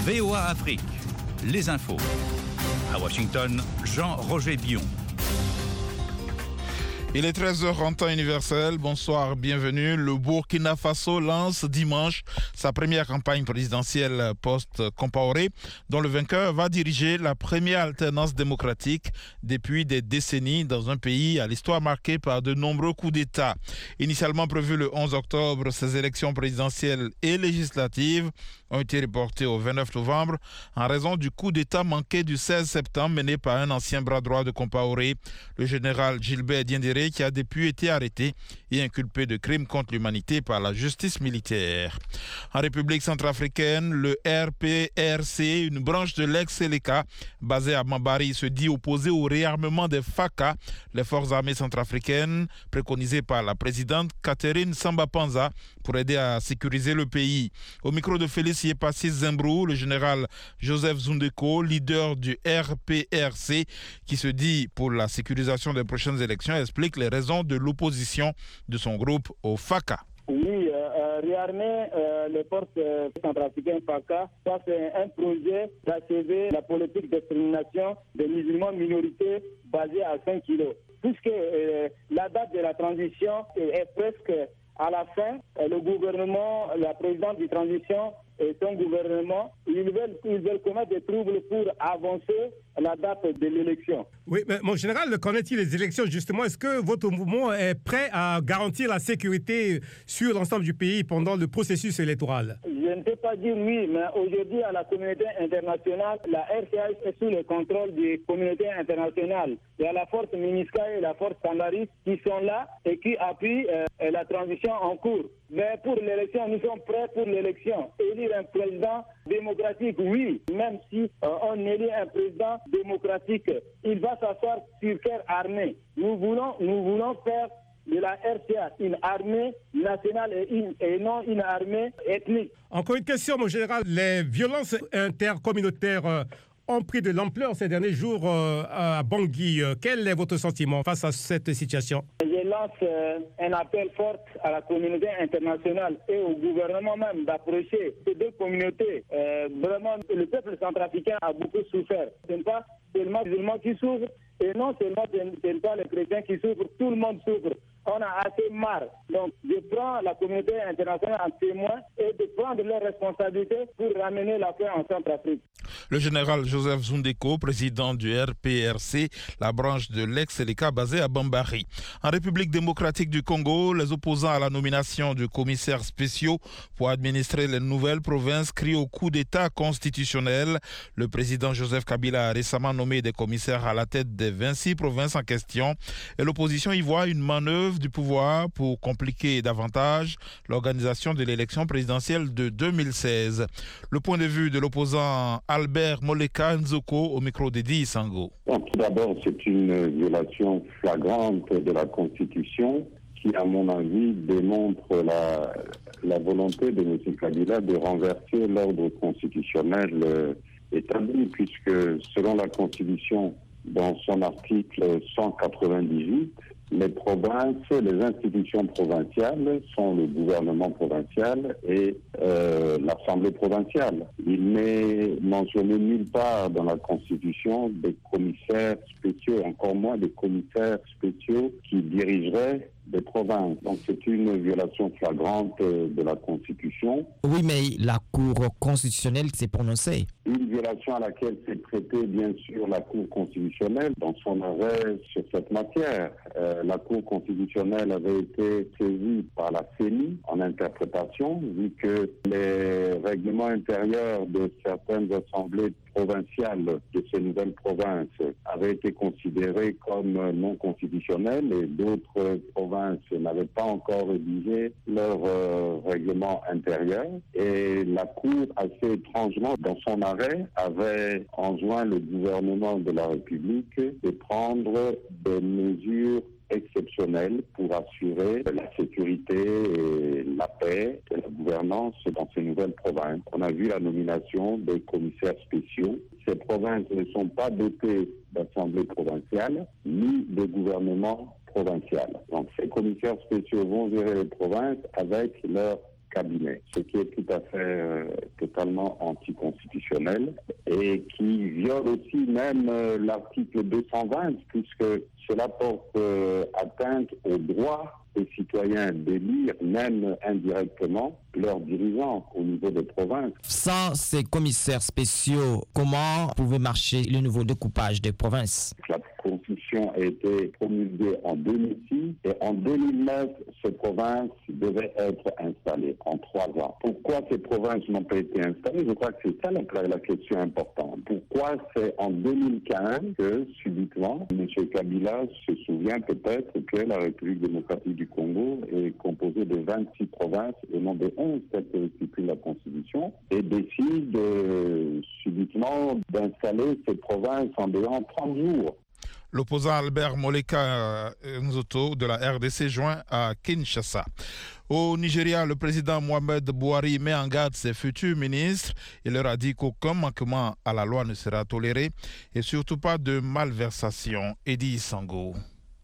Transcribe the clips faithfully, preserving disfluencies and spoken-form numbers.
V O A Afrique, les infos. À Washington, Jean-Roger Bion. Il est treize heures en temps universel. Bonsoir, bienvenue. Le Burkina Faso lance dimanche sa première campagne présidentielle post-Compaoré, dont le vainqueur va diriger la première alternance démocratique depuis des décennies dans un pays à l'histoire marquée par de nombreux coups d'État. Initialement prévues le onze octobre, ces élections présidentielles et législatives ont été reportées au vingt-neuf novembre en raison du coup d'État manqué du seize septembre mené par un ancien bras droit de Compaoré, le général Gilbert Diendéré, qui a depuis été arrêté et inculpé de crimes contre l'humanité par la justice militaire. En République centrafricaine, le R P R C, une branche de l'ex-Seleka basée à Mambari, se dit opposée au réarmement des F A C A, les forces armées centrafricaines préconisées par la présidente Catherine Samba-Panza pour aider à sécuriser le pays. Au micro de Félix Yepassi Zembrou, le général Joseph Zundeko, leader du R P R C, qui se dit pour la sécurisation des prochaines élections, explique les raisons de l'opposition de son groupe au F A C A. Oui, euh, réarmer euh, les forces euh, centrafricaines F A C A, ça c'est un projet d'achever la politique d'extermination des musulmans minorités basée à cinq kilos. Puisque euh, la date de la transition est presque à la fin, le gouvernement, la présidente de transition et son gouvernement, ils veulent, ils veulent commettre des troubles pour avancer la date de l'élection. Oui, mais mon général, connaît-il les élections justement? Est-ce que votre mouvement est prêt à garantir la sécurité sur l'ensemble du pays pendant le processus électoral? Je ne peux pas dire oui, mais aujourd'hui, à la communauté internationale, la R C H est sous le contrôle des communautés internationales. Il y a la force MINUSCA et la force Candaris qui sont là et qui appuient euh, la transition en cours. Mais pour l'élection, nous sommes prêts pour l'élection. Élire un président démocratique, oui, même si euh, on élit un président démocratique, il va s'asseoir sur terre armée. Nous voulons, nous voulons faire de la R C A une armée nationale et, une, et non une armée ethnique. Encore une question, mon général. Les violences intercommunautaires euh, ont pris de l'ampleur ces derniers jours euh, à Bangui. Quel est votre sentiment face à cette situation? Je lance euh, un appel fort à la communauté internationale et au gouvernement même d'approcher ces deux communautés. Euh, vraiment, le peuple centrafricain a beaucoup souffert. Ce n'est pas seulement les musulmans qui souffrent et non seulement ce n'est pas les chrétiens qui souffrent, tout le monde souffre. On a assez marre. Donc, je prends la communauté internationale en témoin et de prendre leurs responsabilités pour ramener la paix en Centrafrique. Le général Joseph Zundeko, président du R P R C, la branche de l'ex-Seleka basée à Bambari. En République démocratique du Congo, les opposants à la nomination de commissaires spéciaux pour administrer les nouvelles provinces crient au coup d'État constitutionnel. Le président Joseph Kabila a récemment nommé des commissaires à la tête des vingt-six provinces en question et l'opposition y voit une manœuvre du pouvoir pour compliquer davantage l'organisation de l'élection présidentielle de deux mille seize. Le point de vue de l'opposant Albert Moleka Nzoko au micro d'Edi Sango. Tout d'abord, c'est une violation flagrante de la Constitution qui, à mon avis, démontre la, la volonté de M. Kabila de renverser l'ordre constitutionnel établi, puisque selon la Constitution, dans son article cent quatre-vingt-dix-huit, les provinces, les institutions provinciales sont le gouvernement provincial et euh, l'Assemblée provinciale. Il n'est mentionné nulle part dans la Constitution des commissaires spéciaux, encore moins des commissaires spéciaux qui dirigeraient des provinces. Donc c'est une violation flagrante de la Constitution. Oui, mais la Cour constitutionnelle s'est prononcée. Une violation à laquelle s'est prêtée, bien sûr, la Cour constitutionnelle dans son arrêt sur cette matière. Euh, la Cour constitutionnelle avait été saisie par la C E N I en interprétation, vu que les règlements intérieurs de certaines assemblées provinciales de ces nouvelles provinces avaient été considérés comme non constitutionnels et d'autres provinces n'avaient pas encore rédigé leur euh, règlement intérieur. Et la Cour, assez étrangement, dans son arrêt, avait enjoint le gouvernement de la République de prendre des mesures exceptionnelles pour assurer la sécurité et la paix et la gouvernance dans ces nouvelles provinces. On a vu la nomination des commissaires spéciaux. Ces provinces ne sont pas dotées d'assemblée provinciale ni de gouvernement provincial. Donc ces commissaires spéciaux vont gérer les provinces avec leur cabinet, ce qui est tout à fait euh, totalement anticonstitutionnel et qui viole aussi même euh, l'article deux cent vingt, puisque cela porte euh, atteinte au droit des citoyens d'élire, même indirectement, leurs dirigeants au niveau des provinces. Sans ces commissaires spéciaux, comment pouvait marcher le nouveau découpage des provinces? La Constitution a été promulguée en deux mille six et en deux mille neuf, ces provinces devaient être installées en trois ans. Pourquoi ces provinces n'ont pas été installées? Je crois que c'est ça la, la question importante. Pourquoi c'est en deux mille quinze que, subitement, M. Kabila se souvient peut-être que la République démocratique du Congo est composée de vingt-six provinces et non de onze, tel que stipule la Constitution, et décide euh, subitement d'installer ces provinces en dehors trente jours. L'opposant Albert Moleka Nzoto de la R D C joint à Kinshasa. Au Nigeria, le président Mohamed Buhari met en garde ses futurs ministres. Il leur a dit qu'aucun manquement à la loi ne sera toléré et surtout pas de malversation. Eddie Sango.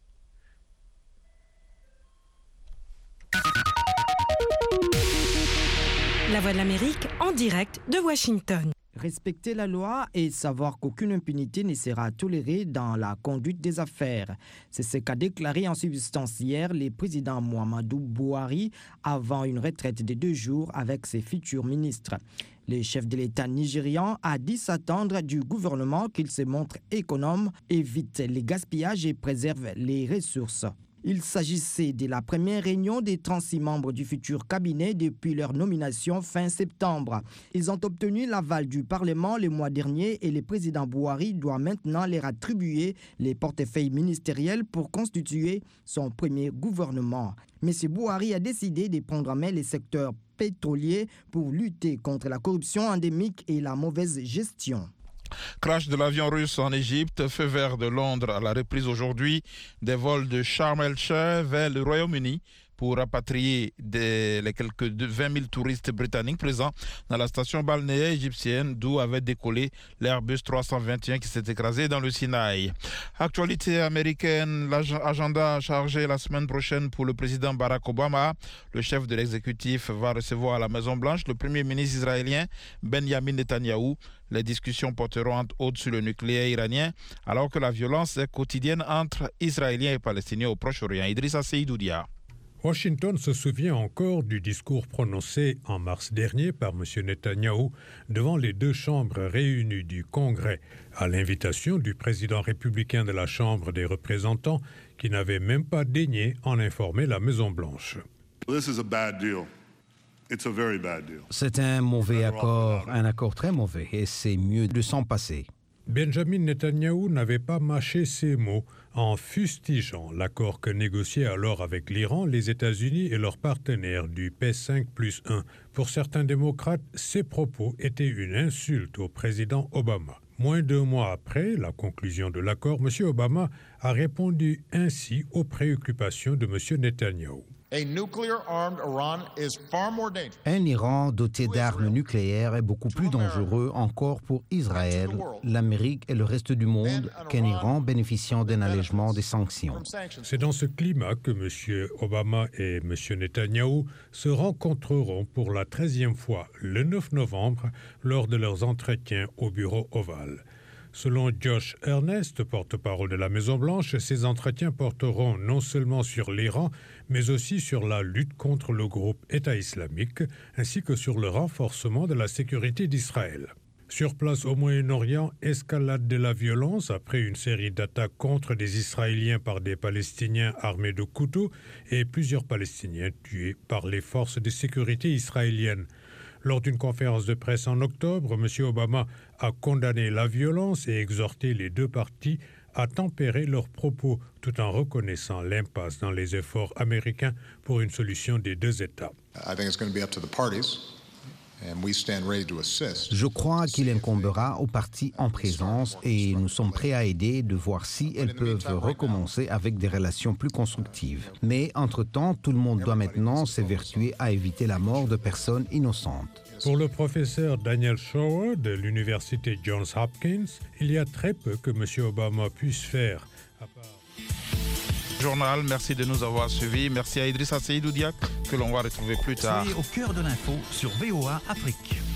La Voix de l'Amérique en direct de Washington. Respecter la loi et savoir qu'aucune impunité ne sera tolérée dans la conduite des affaires. C'est ce qu'a déclaré en substance hier le président Muhammadu Buhari avant une retraite de deux jours avec ses futurs ministres. Le chef de l'État nigérian a dit s'attendre du gouvernement qu'il se montre économe, évite les gaspillages et préserve les ressources. Il s'agissait de la première réunion des trente-six membres du futur cabinet depuis leur nomination fin septembre. Ils ont obtenu l'aval du Parlement le mois dernier et le président Buhari doit maintenant leur attribuer les portefeuilles ministériels pour constituer son premier gouvernement. M. Buhari a décidé de prendre en main les secteurs pétroliers pour lutter contre la corruption endémique et la mauvaise gestion. Crash de l'avion russe en Égypte, feu vert de Londres à la reprise aujourd'hui des vols de Sharm el-Sheikh vers le Royaume-Uni pour rapatrier des, les quelques vingt mille touristes britanniques présents dans la station balnéaire égyptienne d'où avait décollé l'Airbus trois cent vingt et un qui s'est écrasé dans le Sinaï. Actualité américaine, l'agenda chargé la semaine prochaine pour le président Barack Obama. Le chef de l'exécutif va recevoir à la Maison-Blanche le premier ministre israélien Benjamin Netanyahou. Les discussions porteront entre autres sur le nucléaire iranien alors que la violence est quotidienne entre Israéliens et Palestiniens au Proche-Orient. Idrissa Seydoudia. Washington se souvient encore du discours prononcé en mars dernier par M. Netanyahou devant les deux chambres réunies du Congrès, à l'invitation du président républicain de la Chambre des représentants, qui n'avait même pas daigné en informer la Maison-Blanche. C'est un mauvais accord, un accord très mauvais, et c'est mieux de s'en passer. Benjamin Netanyahou n'avait pas mâché ses mots en fustigeant l'accord que négociaient alors avec l'Iran, les États-Unis et leurs partenaires du P cinq plus un. Pour certains démocrates, ces propos étaient une insulte au président Obama. Moins d'un mois après la conclusion de l'accord, M. Obama a répondu ainsi aux préoccupations de M. Netanyahou. Un Iran doté d'armes nucléaires est beaucoup plus dangereux encore pour Israël, l'Amérique et le reste du monde qu'un Iran bénéficiant d'un allègement des sanctions. C'est dans ce climat que M. Obama et M. Netanyahou se rencontreront pour la treizième fois le neuf novembre lors de leurs entretiens au bureau ovale. Selon Josh Earnest, porte-parole de la Maison-Blanche, ces entretiens porteront non seulement sur l'Iran, mais aussi sur la lutte contre le groupe État islamique, ainsi que sur le renforcement de la sécurité d'Israël. Sur place au Moyen-Orient, escalade de la violence après une série d'attaques contre des Israéliens par des Palestiniens armés de couteaux et plusieurs Palestiniens tués par les forces de sécurité israéliennes. Lors d'une conférence de presse en octobre, M. Obama a condamné la violence et exhorté les deux parties à tempérer leurs propos tout en reconnaissant l'impasse dans les efforts américains pour une solution des deux États. Je crois qu'il incombera aux parties en présence et nous sommes prêts à aider de voir si elles peuvent recommencer avec des relations plus constructives. Mais entre-temps, tout le monde doit maintenant s'évertuer à éviter la mort de personnes innocentes. Pour le professeur Daniel Schauer de l'université Johns Hopkins, il y a très peu que M. Obama puisse faire à part... Journal, merci de nous avoir suivis. Merci à Idrissa Seydou Diak que l'on va retrouver plus tard. Soyez au cœur de l'info sur V O A Afrique.